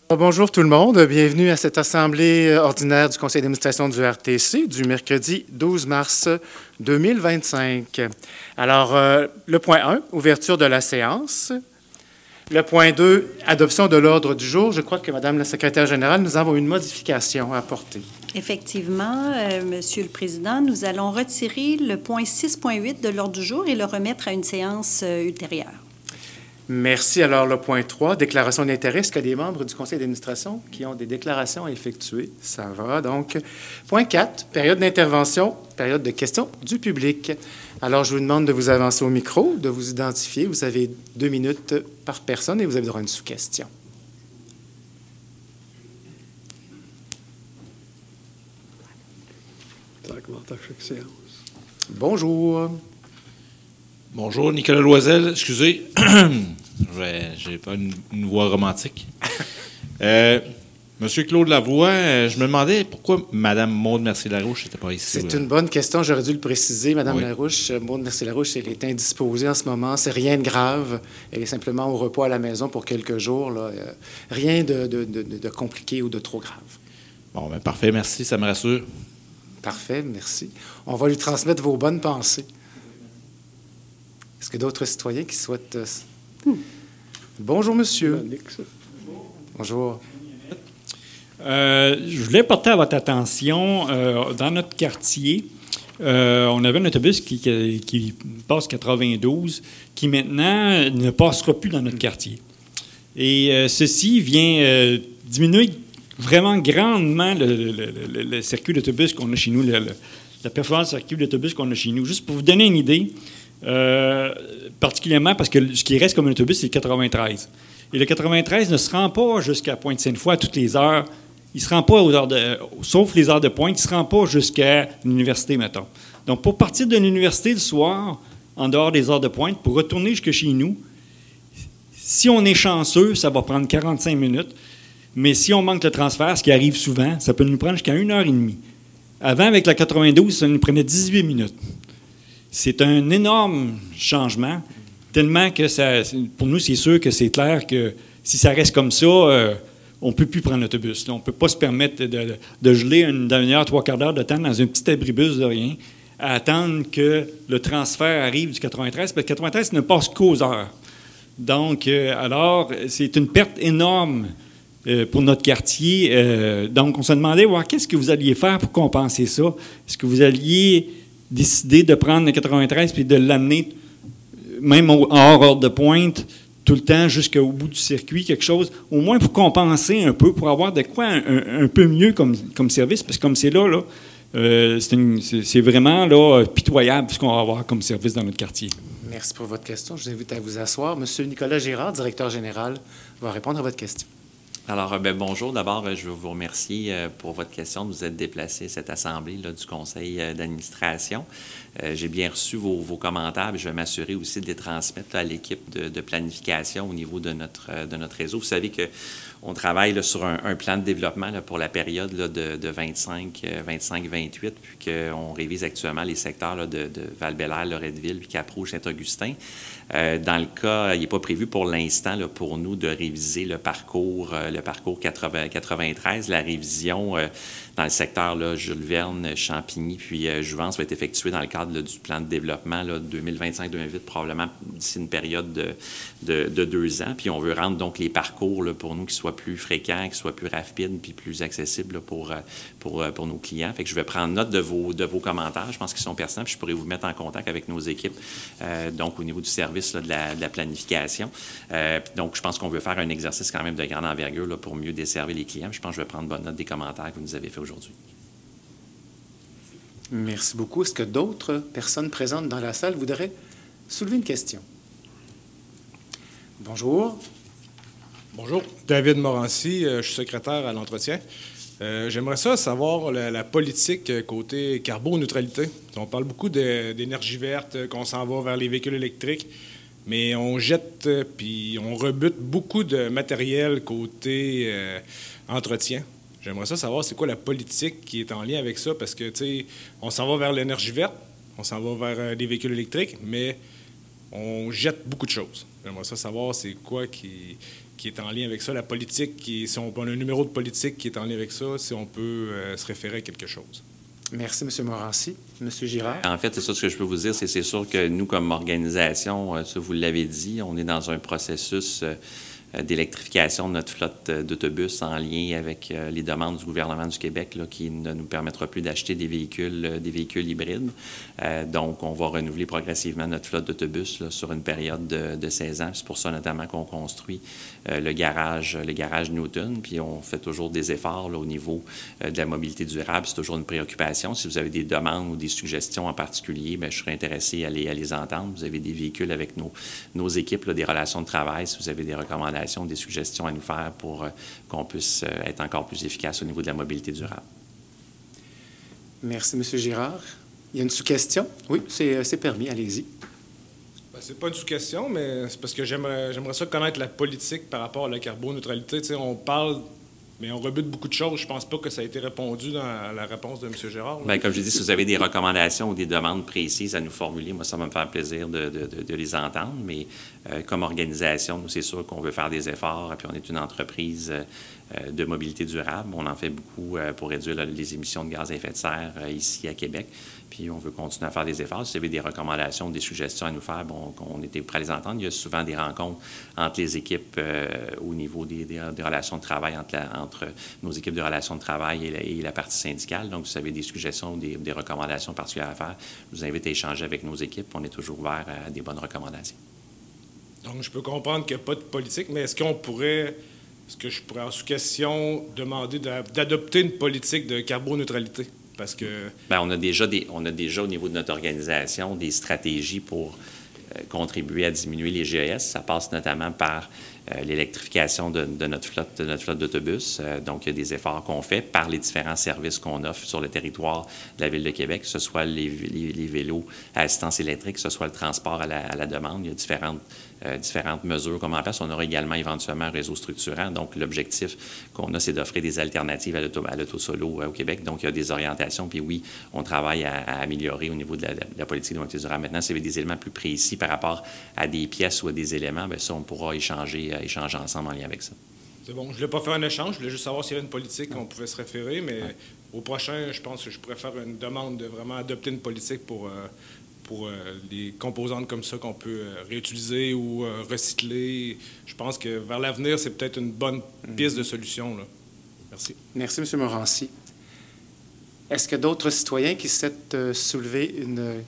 Bonjour tout le monde, bienvenue à cette assemblée ordinaire du Conseil d'administration du RTC du mercredi 12 mars 2025. Alors, le point 1, ouverture de la séance. Le point 2, adoption de l'ordre du jour. Je crois que Madame la secrétaire générale, nous avons une modification à apporter. Effectivement, Monsieur le Président, nous allons retirer le point 6.8 de l'ordre du jour et le remettre à une séance ultérieure. Merci. Alors, le point 3, déclaration d'intérêt. Est-ce qu'il y a des membres du conseil d'administration qui ont des déclarations à effectuer? Ça va. Donc, point 4, période d'intervention, période de questions du public. Alors, je vous demande de vous avancer au micro, de vous identifier. Vous avez 2 minutes par personne et vous avez droit à une sous-question. Bonjour. Bonjour, Nicolas Loisel. Excusez, j'ai pas une voix romantique. Monsieur Claude Lavoie, je me demandais pourquoi Mme Maude Mercier-Larouche n'était pas ici. C'est une bonne question, j'aurais dû le préciser. Mme Larouche, Maude Mercier-Larouche, elle est indisposée en ce moment. C'est rien de grave. Elle est simplement au repos à la maison pour quelques jours. Là. Rien de compliqué ou de trop grave. Bon, bien parfait, merci, ça me rassure. Parfait, merci. On va lui transmettre vos bonnes pensées. Est-ce qu'il y a d'autres citoyens qui souhaitent... Bonjour, monsieur. Bonjour. Je voulais porter à votre attention, dans notre quartier, on avait un autobus qui passe 92, qui maintenant ne passera plus dans notre quartier. Et ceci vient diminuer vraiment grandement le circuit d'autobus qu'on a chez nous, la performance du circuit d'autobus qu'on a chez nous. Juste pour vous donner une idée, particulièrement parce que ce qui reste comme un autobus, c'est le 93. Et le 93 ne se rend pas jusqu'à Pointe-Sainte-Foy à toutes les heures. Il ne se rend pas aux heures sauf les heures de pointe, il ne se rend pas jusqu'à l'université, mettons. Donc, pour partir de l'université le soir, en dehors des heures de pointe, pour retourner jusque chez nous, si on est chanceux, ça va prendre 45 minutes. Mais si on manque le transfert, ce qui arrive souvent, ça peut nous prendre jusqu'à 1h30. Avant, avec la 92, ça nous prenait 18 minutes. C'est un énorme changement, tellement que pour nous, c'est sûr que c'est clair que si ça reste comme ça, on ne peut plus prendre l'autobus. On ne peut pas se permettre de geler une demi-heure, 3/4 d'heure de temps dans un petit abribus de rien, à attendre que le transfert arrive du 93, parce que le 93 ne passe qu'aux heures. Donc, alors, c'est une perte énorme pour notre quartier. Donc, on se demandait, qu'est-ce que vous alliez faire pour compenser ça? Est-ce que vous alliez décider de prendre le 93 puis de l'amener, même hors heure de pointe, tout le temps jusqu'au bout du circuit, quelque chose, au moins pour compenser un peu, pour avoir de quoi un peu mieux comme service, parce que comme c'est là, c'est vraiment là, pitoyable ce qu'on va avoir comme service dans notre quartier. Merci pour votre question. Je vous invite à vous asseoir. Monsieur Nicolas Girard, directeur général, va répondre à votre question. Alors, bonjour. D'abord, je veux vous remercier pour votre question de vous être déplacé à cette assemblée là, du conseil d'administration. J'ai bien reçu vos commentaires et je vais m'assurer aussi de les transmettre là, à l'équipe de planification au niveau de notre réseau. Vous savez qu'on travaille là, sur un plan de développement là, pour la période là, de 25-28, puis qu'on révise actuellement les secteurs là, de Val-Bélair, Loretteville, puis Cap-Rouge, Saint-Augustin. Dans le cas, il n'est pas prévu pour l'instant là, pour nous de réviser le parcours 93. La révision dans le secteur là, Jules Verne, Champigny puis Jouvence va être effectuée dans le cadre là, du plan de développement 2025-2028, probablement d'ici une période de 2 ans. Puis on veut rendre donc les parcours là, pour nous qui soient plus fréquents, qui soient plus rapides puis plus accessibles là, pour nos clients. Fait que je vais prendre note de vos commentaires. Je pense qu'ils sont pertinents. Puis je pourrais vous mettre en contact avec nos équipes, donc au niveau du service là, de la planification. Donc je pense qu'on veut faire un exercice quand même de grande envergure là, pour mieux desservir les clients. Puis je pense que je vais prendre bonne note des commentaires que vous nous avez fait aujourd'hui. Merci beaucoup. Est-ce que d'autres personnes présentes dans la salle voudraient soulever une question? Bonjour. Bonjour. David Morancy, je suis secrétaire à l'entretien. J'aimerais savoir la politique côté carboneutralité. On parle beaucoup d'énergie verte, qu'on s'en va vers les véhicules électriques, mais on jette puis on rebute beaucoup de matériel côté entretien. J'aimerais savoir c'est quoi la politique qui est en lien avec ça, parce que, tu sais, on s'en va vers l'énergie verte, on s'en va vers des véhicules électriques, mais on jette beaucoup de choses. J'aimerais ça savoir c'est quoi qui est en lien avec ça, la politique, si on a un numéro de politique qui est en lien avec ça, si on peut se référer à quelque chose. Merci, M. Morancy. M. Girard? En fait, c'est ça ce que je peux vous dire. C'est sûr que nous, comme organisation, ça, vous l'avez dit, on est dans un processus d'électrification de notre flotte d'autobus en lien avec les demandes du gouvernement du Québec là, qui ne nous permettra plus d'acheter des véhicules hybrides. Donc, on va renouveler progressivement notre flotte d'autobus là, sur une période de 16 ans. C'est pour ça notamment qu'on construit le garage Newton. Puis on fait toujours des efforts là, au niveau de la mobilité durable. C'est toujours une préoccupation. Si vous avez des demandes ou des suggestions en particulier, bien, je serais intéressé à les entendre. Vous avez des véhicules avec nos équipes là, des relations de travail. Si vous avez des recommandations, des suggestions à nous faire pour qu'on puisse être encore plus efficace au niveau de la mobilité durable. Merci, M. Girard. Il y a une sous-question? Oui, c'est permis. Allez-y. Ben, c'est pas une sous-question, mais c'est parce que j'aimerais ça connaître la politique par rapport à la carboneutralité. Tu sais, on parle, mais on rebute beaucoup de choses. Je pense pas que ça a été répondu dans la réponse de M. Girard. Bien, comme je dis, si vous avez des recommandations ou des demandes précises à nous formuler, moi, ça va me faire plaisir de les entendre. Mais comme organisation, nous, c'est sûr qu'on veut faire des efforts. Puis on est une entreprise de mobilité durable. On en fait beaucoup pour réduire les émissions de gaz à effet de serre ici à Québec. Puis on veut continuer à faire des efforts. Si vous avez des recommandations, des suggestions à nous faire, bon, on était prêts à les entendre. Il y a souvent des rencontres entre les équipes au niveau des relations de travail, entre nos équipes de relations de travail et la partie syndicale. Donc, si vous avez des suggestions ou des recommandations particulières à faire, je vous invite à échanger avec nos équipes. On est toujours ouvert à des bonnes recommandations. Donc, je peux comprendre qu'il n'y a pas de politique, mais est-ce que je pourrais, en sous-question, demander d'adopter une politique de carboneutralité? Parce que... Bien, on a déjà au niveau de notre organisation des stratégies pour contribuer à diminuer les GES. Ça passe notamment par l'électrification de notre flotte d'autobus. Donc, il y a des efforts qu'on fait par les différents services qu'on offre sur le territoire de la Ville de Québec, que ce soit les vélos à assistance électrique, que ce soit le transport à la demande. Il y a différentes mesures qu'on met en place. On aura également éventuellement un réseau structurant. Donc, l'objectif qu'on a, c'est d'offrir des alternatives à l'auto-solo au Québec. Donc, il y a des orientations. Puis oui, on travaille à améliorer au niveau de la politique de mobilité durable. Maintenant, s'il y avait des éléments plus précis par rapport à des pièces ou à des éléments, bien ça, on pourra échanger ensemble en lien avec ça. C'est bon. Je ne voulais pas faire un échange. Je voulais juste savoir s'il y avait une politique qu'on pouvait se référer. Mais au prochain, je pense que je pourrais faire une demande de vraiment adopter une politique pour les composantes comme ça qu'on peut réutiliser ou recycler. Je pense que vers l'avenir, c'est peut-être une bonne piste de solution, là. Merci. Merci, M. Morancy. Est-ce que d'autres citoyens qui souhaitent soulever une...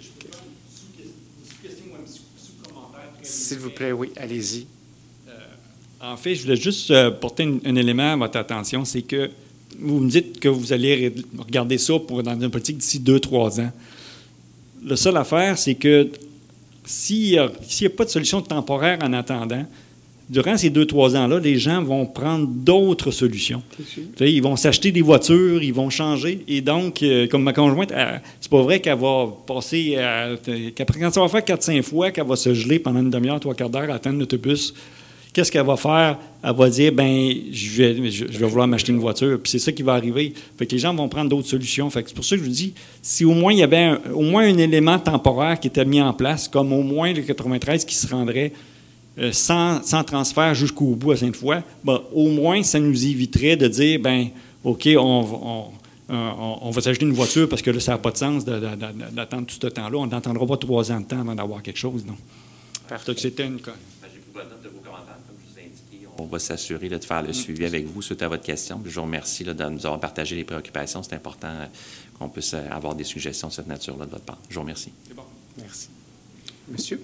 S'il vous plaît, oui, allez-y. En fait, je voulais juste porter un élément à votre attention, c'est que vous me dites que vous allez regarder ça dans une politique d'ici 2-3 ans. La seule affaire, c'est que s'il n'y a pas de solution temporaire en attendant, durant ces 2-3 ans-là, les gens vont prendre d'autres solutions. Ils vont s'acheter des voitures, ils vont changer. Et donc, comme ma conjointe, c'est pas vrai qu'elle va passer... quand ça va faire 4-5 fois, qu'elle va se geler pendant une demi-heure, 3/4 d'heure à attendre l'autobus, qu'est-ce qu'elle va faire? Elle va dire, bien, je vais vouloir m'acheter une voiture. Puis c'est ça qui va arriver. Fait que les gens vont prendre d'autres solutions. Fait que c'est pour ça que je vous dis, si au moins il y avait au moins un élément temporaire qui était mis en place, comme au moins le 93 qui se rendrait sans transfert jusqu'au bout à Sainte-Foy, ben, au moins ça nous éviterait de dire, bien, OK, on va s'acheter une voiture parce que là, ça n'a pas de sens d'attendre tout ce temps-là. On n'attendra pas 3 ans de temps avant d'avoir quelque chose, non. Parfait. Donc, c'était une... J'ai pris bonne note de vos commentaires, comme je vous ai indiqué. On va s'assurer de faire le suivi avec vous suite à votre question. Puis je vous remercie de nous avoir partagé les préoccupations. C'est important qu'on puisse avoir des suggestions de cette nature-là de votre part. Je vous remercie. C'est bon. Merci. Monsieur?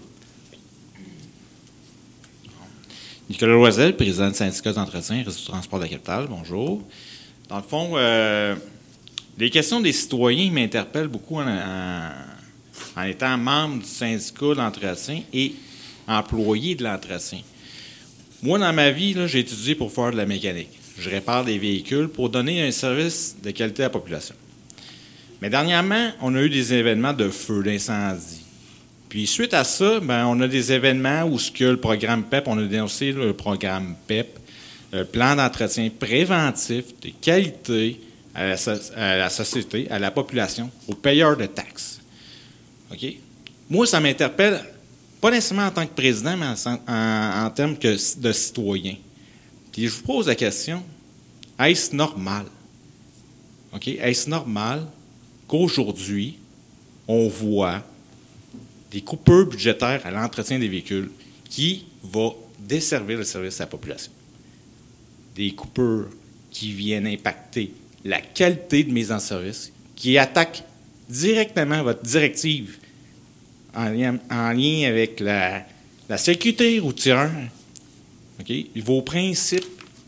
Nicolas Loisel, président du syndicat d'entretien et réseau de transport de la capitale. Bonjour. Dans le fond, les questions des citoyens m'interpellent beaucoup en étant membre du syndicat d'entretien et employé de l'entretien. Moi, dans ma vie, là, j'ai étudié pour faire de la mécanique. Je répare des véhicules pour donner un service de qualité à la population. Mais dernièrement, on a eu des événements de feu, d'incendie. Puis suite à ça, ben, on a des événements où ce que le programme PEP, on a dénoncé le programme PEP, le plan d'entretien préventif de qualité à la société, à la population, aux payeurs de taxes. OK? Moi, ça m'interpelle pas nécessairement en tant que président, mais en termes de citoyen. Puis je vous pose la question, est-ce normal? OK? Est-ce normal qu'aujourd'hui, on voit des coupures budgétaires à l'entretien des véhicules qui vont desservir le service à la population? Des coupures qui viennent impacter la qualité de mise en service, qui attaquent directement votre directive en lien avec la sécurité routière, okay? Vos principes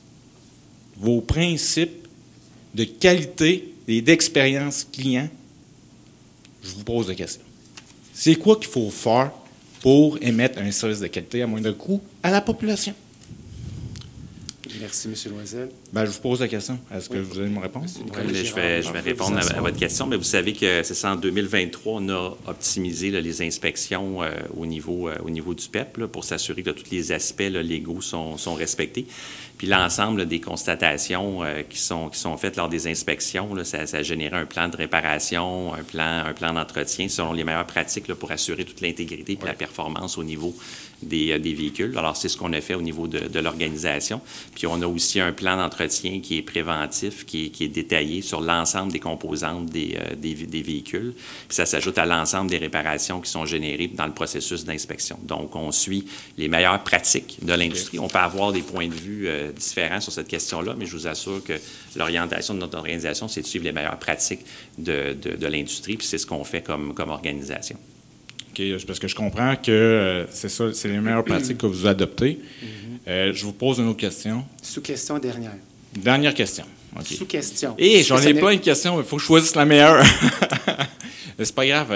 de qualité et d'expérience client, je vous pose la question. C'est quoi qu'il faut faire pour émettre un service de qualité à moindre coût à la population? Merci, M. Loisel. Je vous pose la question. Est-ce que vous allez me répondre? Oui, je vais répondre à votre question. Mais vous savez que c'est ça, en 2023, on a optimisé là, les inspections au niveau du PEP là, pour s'assurer que tous les aspects là, légaux sont respectés. Puis l'ensemble des constatations qui sont faites lors des inspections, là, ça a généré un plan de réparation, un plan d'entretien selon les meilleures pratiques là, pour assurer toute l'intégrité et la performance au niveau des véhicules. Alors, c'est ce qu'on a fait au niveau de l'organisation. Puis, on a aussi un plan d'entretien qui est préventif, qui est détaillé sur l'ensemble des composantes des véhicules. Puis, ça s'ajoute à l'ensemble des réparations qui sont générées dans le processus d'inspection. Donc, on suit les meilleures pratiques de l'industrie. On peut avoir des points de vue différents sur cette question-là, mais je vous assure que l'orientation de notre organisation, c'est de suivre les meilleures pratiques de l'industrie, puis c'est ce qu'on fait comme organisation. OK, parce que je comprends que c'est ça, c'est les meilleures pratiques que vous adoptez. Je vous pose une autre question. Sous-question dernière. Dernière question. OK. Sous-question. Et j'en ai plein de questions, il faut que je choisisse la meilleure. C'est pas grave.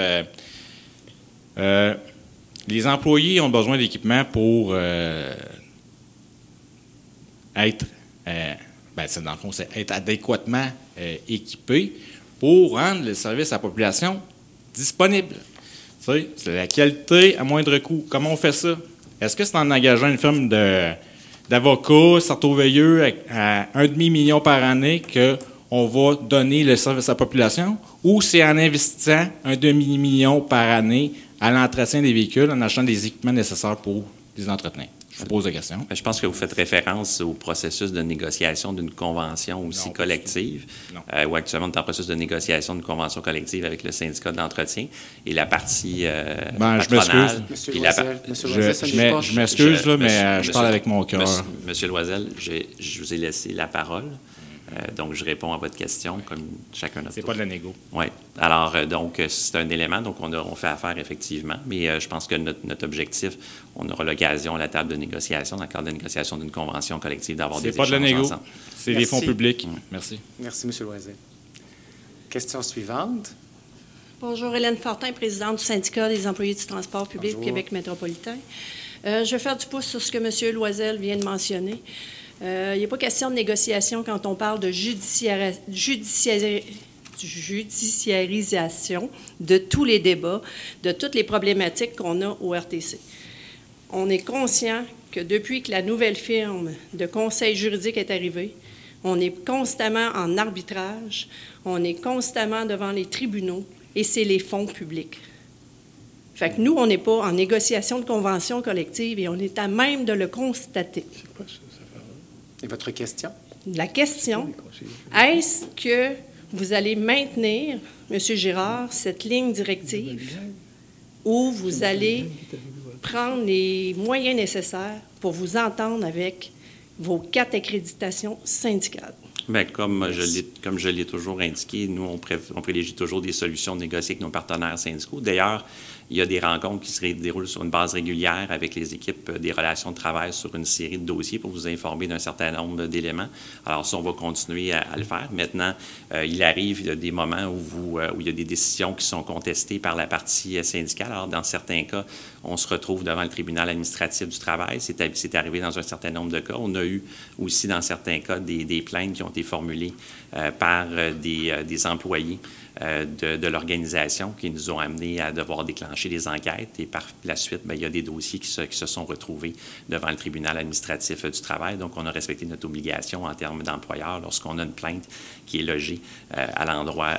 Les employés ont besoin d'équipement pour être, dans le fond, c'est être adéquatement équipés pour rendre le service à la population disponible. Tu sais, c'est la qualité à moindre coût. Comment on fait ça? Est-ce que c'est en engageant une firme d'avocats, sartoveilleux à 1,5 million par année qu'on va donner le service à la population? Ou c'est en investissant 1,5 million par année à l'entretien des véhicules, en achetant des équipements nécessaires pour les entretenir? Je vous pose la question. Je pense que vous faites référence au processus de négociation d'une convention aussi collective. Non. Où actuellement, on est en processus de négociation d'une convention collective avec le syndicat d'entretien et la partie patronale. Je m'excuse, mais je parle avec mon cœur. Monsieur Loisel, je vous ai laissé la parole. Donc, je réponds à votre question comme chacun notre tour. C'est pas de la négo. Oui. Alors, donc, c'est un élément. Donc, on fait affaire effectivement. Mais je pense que notre objectif, on aura l'occasion à la table de négociation, dans le cadre de négociation d'une convention collective, d'avoir des échanges ensemble. C'est pas de la négo. C'est des fonds publics. Merci. Merci, M. Loisel. Question suivante. Bonjour, Hélène Fortin, présidente du syndicat des employés du transport public du Québec métropolitain. Je vais faire du pouce sur ce que M. Loisel vient de mentionner. Il n'y a pas question de négociation quand on parle de judiciarisation de tous les débats, de toutes les problématiques qu'on a au RTC. On est conscient que depuis que la nouvelle firme de conseil juridique est arrivée, on est constamment en arbitrage, on est constamment devant les tribunaux et c'est les fonds publics. Fait que nous, on n'est pas en négociation de convention collective et on est à même de le constater. Et votre question? La question, est-ce que vous allez maintenir, M. Girard, cette ligne directive ou vous allez prendre les moyens nécessaires pour vous entendre avec vos 4 accréditations syndicales? Bien, comme je l'ai toujours indiqué, nous, on privilégie toujours des solutions de négocier avec nos partenaires syndicaux. D'ailleurs, il y a des rencontres qui se déroulent sur une base régulière avec les équipes des relations de travail sur une série de dossiers pour vous informer d'un certain nombre d'éléments. Alors, ça, on va continuer à le faire. Maintenant, il arrive des moments où il y a des décisions qui sont contestées par la partie syndicale. Alors, dans certains cas, on se retrouve devant le tribunal administratif du travail. C'est arrivé dans un certain nombre de cas. On a eu aussi, dans certains cas, des plaintes qui ont été formulées par des employés de l'organisation qui nous ont amenés à devoir déclencher des enquêtes. Et par la suite, bien, il y a des dossiers qui se sont retrouvés devant le tribunal administratif du travail. Donc, on a respecté notre obligation en termes d'employeur lorsqu'on a une plainte qui est logée à l'endroit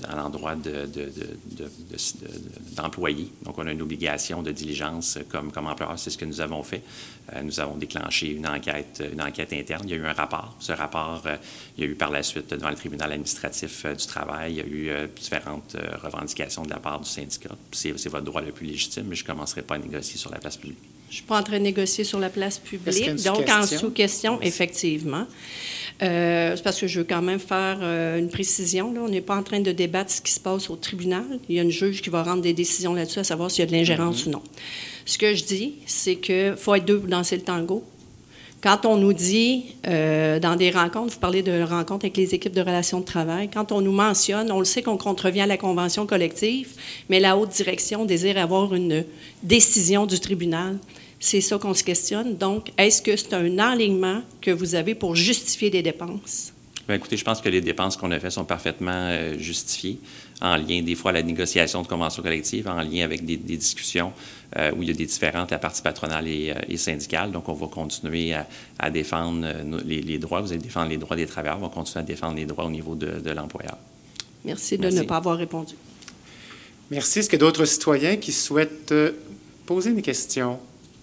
d'employés. Donc, on a une obligation de diligence comme employeur. C'est ce que nous avons fait. Nous avons déclenché une enquête interne. Il y a eu un rapport. Ce rapport, il y a eu par la suite, devant le tribunal administratif du travail, il y a eu différentes revendications de la part du syndicat. C'est votre droit le plus légitime, mais je ne commencerai pas à négocier sur la place publique. Je ne suis pas en train de négocier sur la place publique. Est-ce qu'il y a une Donc, en sous-question? sous-question, effectivement. C'est parce que je veux quand même faire une précision. Là. On n'est pas en train de débattre ce qui se passe au tribunal. Il y a une juge qui va rendre des décisions là-dessus, à savoir s'il y a de l'ingérence ou non. Ce que je dis, c'est qu'il faut être deux pour danser le tango. Quand on nous dit, dans des rencontres, vous parlez de rencontres avec les équipes de relations de travail, quand on nous mentionne, on le sait qu'on contrevient à la convention collective, mais la haute direction désire avoir une décision du tribunal. C'est ça qu'on se questionne. Donc, est-ce que c'est un enlignement que vous avez pour justifier des dépenses? Bien, écoutez, je pense que les dépenses qu'on a faites sont parfaitement justifiées, en lien, des fois, à la négociation de conventions collectives, en lien avec des discussions où il y a des différends entre la partie patronale et syndicale. Donc, on va continuer à défendre les droits. Vous allez défendre les droits des travailleurs. On va continuer à défendre les droits au niveau de l'employeur. Merci de ne pas avoir répondu. Merci. Est-ce qu'il y a d'autres citoyens qui souhaitent poser une question?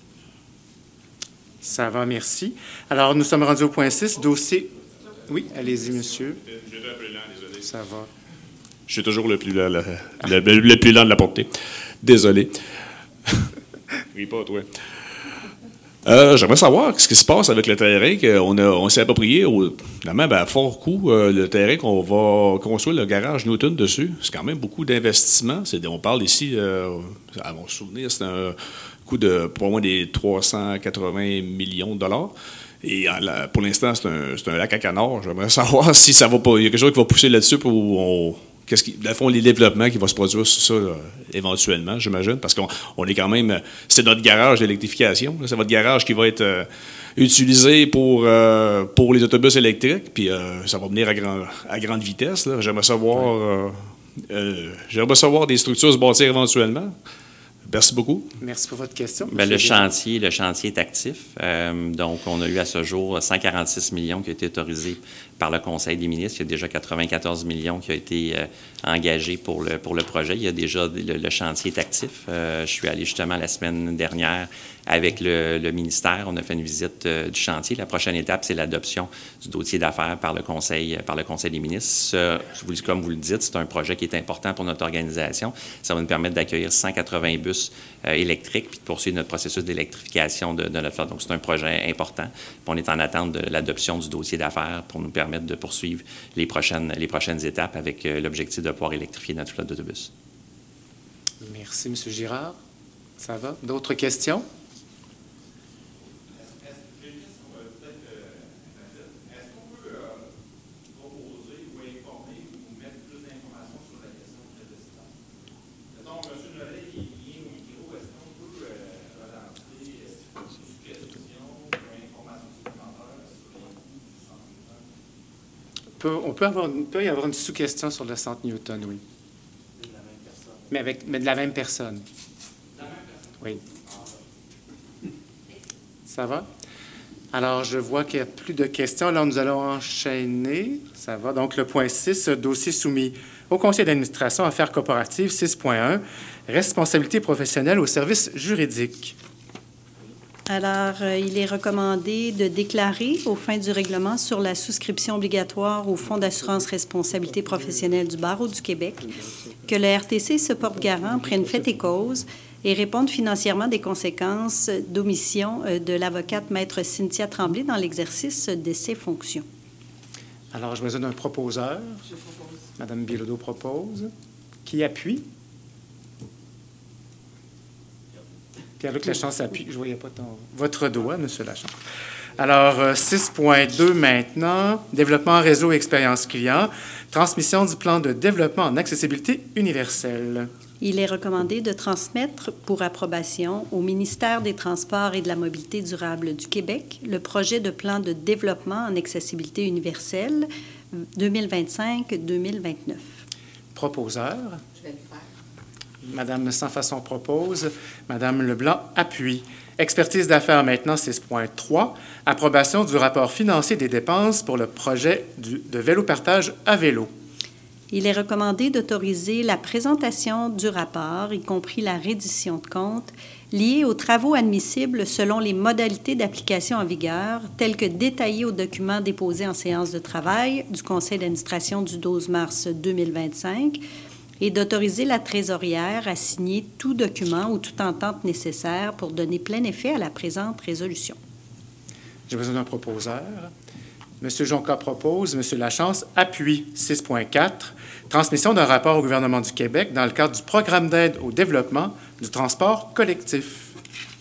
Ça va, merci. Alors, nous sommes rendus au point 6, dossier... Oui, allez-y, monsieur. J'étais un peu lent, désolé. Ça va. Je suis toujours le plus lent de la portée. Désolé. Oui, pas toi. J'aimerais savoir ce qui se passe avec le terrain qu'on s'est approprié finalement, à fort coût, le terrain qu'on va construire le garage Newton dessus. C'est quand même beaucoup d'investissement. On parle ici, à mon souvenir, c'est un coût de pas moins des 380 millions de dollars. Et pour l'instant, c'est un lac à canard. J'aimerais savoir si ça va pas. Il y a quelque chose qui va pousser là-dessus pour dans le fond, les développements qui vont se produire sur ça, là, éventuellement, j'imagine, parce qu'on est quand même... C'est notre garage d'électrification. C'est votre garage qui va être utilisé pour les autobus électriques, puis ça va venir à grande vitesse. Là. J'aimerais savoir des structures se bâtir éventuellement. Merci beaucoup. Merci pour votre question. Bien, le chantier est actif. Donc, on a eu à ce jour 146 millions qui ont été autorisés par le Conseil des ministres. Il y a déjà 94 millions qui ont été engagés pour le projet. Il y a déjà le chantier est actif. Je suis allé justement la semaine dernière avec le ministère. On a fait une visite du chantier. La prochaine étape, c'est l'adoption du dossier d'affaires par le Conseil des ministres. Comme vous le dites, c'est un projet qui est important pour notre organisation. Ça va nous permettre d'accueillir 180 bus électriques puis de poursuivre notre processus d'électrification de notre flotte. Donc, c'est un projet important. Puis on est en attente de l'adoption du dossier d'affaires pour nous permettre de poursuivre les prochaines étapes avec l'objectif de pouvoir électrifier notre flotte d'autobus. Merci, M. Girard. Ça va? D'autres questions? Il peut y avoir une sous-question sur le centre Newton, oui. De la même personne. Mais de la même personne. De la même personne? Oui. Ça va? Alors, je vois qu'il n'y a plus de questions. Alors, nous allons enchaîner. Ça va. Donc, le point 6, dossier soumis au Conseil d'administration, affaires corporatives, 6.1, responsabilité professionnelle au service juridique. Alors, il est recommandé de déclarer, aux fins du règlement sur la souscription obligatoire au Fonds d'assurance responsabilité professionnelle du Barreau du Québec, que le RTC se porte garant, prenne fait et cause et réponde financièrement des conséquences d'omission de l'avocate Maître Cynthia Tremblay dans l'exercice de ses fonctions. Alors, je me donne un proposeur. Je propose. Mme Bilodeau propose. Qui appuie? Pierre-Luc Lachance appuie. Je ne voyais pas votre doigt, M. Lachance. Alors, 6.2 maintenant, développement réseau et expérience client, transmission du plan de développement en accessibilité universelle. Il est recommandé de transmettre pour approbation au ministère des Transports et de la Mobilité durable du Québec le projet de plan de développement en accessibilité universelle 2025-2029. Proposeur. Je vais le faire. Madame Sans-Façon propose. Madame Leblanc appuie. Expertise d'affaires maintenant, 6.3. Approbation du rapport financier des dépenses pour le projet de vélo-partage à vélo. Il est recommandé d'autoriser la présentation du rapport, y compris la reddition de comptes, liée aux travaux admissibles selon les modalités d'application en vigueur, telles que détaillées au document déposé en séance de travail du Conseil d'administration du 12 mars 2025, et d'autoriser la trésorière à signer tout document ou toute entente nécessaire pour donner plein effet à la présente résolution. J'ai besoin d'un proposeur. M. Jonca propose. M. Lachance appuie. 6.4. Transmission d'un rapport au gouvernement du Québec dans le cadre du programme d'aide au développement du transport collectif.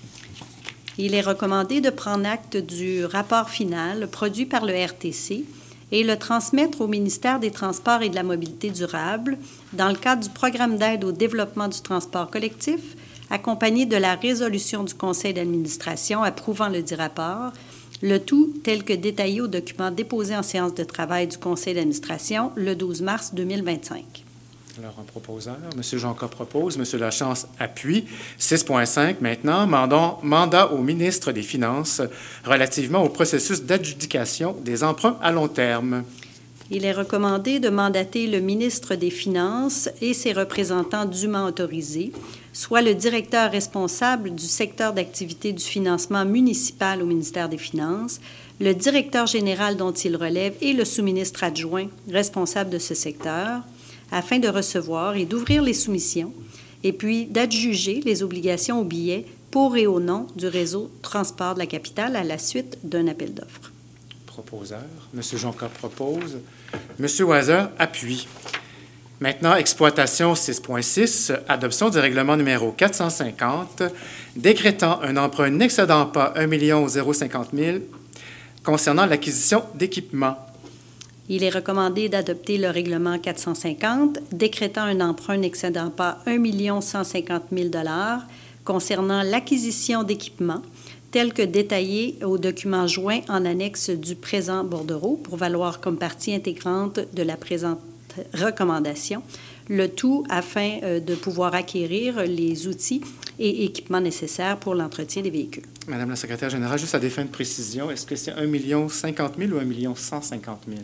Il est recommandé de prendre acte du rapport final produit par le RTC et le transmettre au ministère des Transports et de la Mobilité durable dans le cadre du programme d'aide au développement du transport collectif, accompagné de la résolution du Conseil d'administration approuvant le dit rapport, le tout tel que détaillé au document déposé en séance de travail du Conseil d'administration le 12 mars 2025. Alors, un proposeur. M. Jonca propose. M. Lachance appuie. 6.5 maintenant. Mandat au ministre des Finances relativement au processus d'adjudication des emprunts à long terme. Il est recommandé de mandater le ministre des Finances et ses représentants dûment autorisés, soit le directeur responsable du secteur d'activité du financement municipal au ministère des Finances, le directeur général dont il relève et le sous-ministre adjoint responsable de ce secteur, afin de recevoir et d'ouvrir les soumissions, et puis d'adjuger les obligations au billet pour et au nom du réseau Transport de la capitale à la suite d'un appel d'offres. Proposeur. M. Jonca propose. M. Weiser appuie. Maintenant, exploitation 6.6, adoption du règlement numéro 450, décrétant un emprunt n'excédant pas 1 050 000 concernant l'acquisition d'équipements. Il est recommandé d'adopter le règlement 450, décrétant un emprunt n'excédant pas 1 150 000 concernant l'acquisition d'équipements, tel que détaillé au document joint en annexe du présent bordereau pour valoir comme partie intégrante de la présente recommandation, le tout afin de pouvoir acquérir les outils et équipements nécessaires pour l'entretien des véhicules. Madame la secrétaire générale, juste à des fins de précision, est-ce que c'est 1 050 000 ou 1 150 000?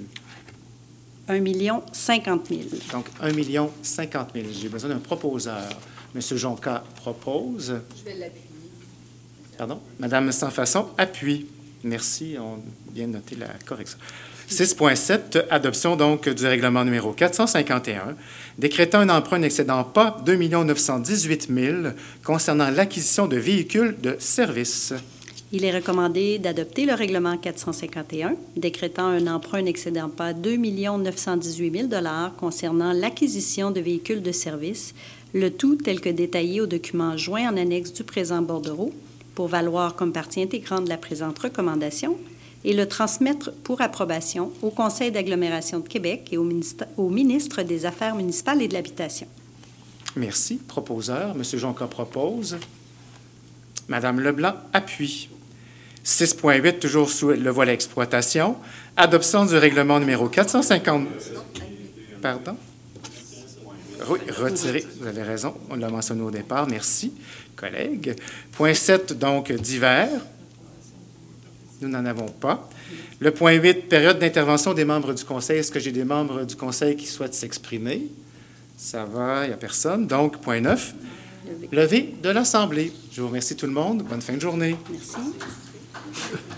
1 050 000. Donc, 1 050 000. J'ai besoin d'un proposeur. M. Jonca propose. Je vais l'appuyer. Pardon? Madame Sans-Façon appuie. Merci, on vient de noter la correction. 6.7, adoption donc du règlement numéro 451, décrétant un emprunt n'excédant pas 2 918 000 concernant l'acquisition de véhicules de service. Il est recommandé d'adopter le règlement 451, décrétant un emprunt n'excédant pas 2 918 000 concernant l'acquisition de véhicules de service, le tout tel que détaillé au document joint en annexe du présent bordereau, pour valoir comme partie intégrante de la présente recommandation, et le transmettre pour approbation au Conseil d'agglomération de Québec et au ministre des Affaires municipales et de l'Habitation. Merci. Proposeur. M. Jonca propose. Mme Leblanc appuie. 6.8, toujours sous le volet exploitation. Adoption du règlement numéro 450. Pardon? Oui, retiré. Vous avez raison. On l'a mentionné au départ. Merci, collègues. Point 7, donc, divers. Nous n'en avons pas. Le point 8, période d'intervention des membres du Conseil. Est-ce que j'ai des membres du Conseil qui souhaitent s'exprimer? Ça va, il n'y a personne. Donc, point 9, levée de l'Assemblée. Je vous remercie tout le monde. Bonne fin de journée. Merci.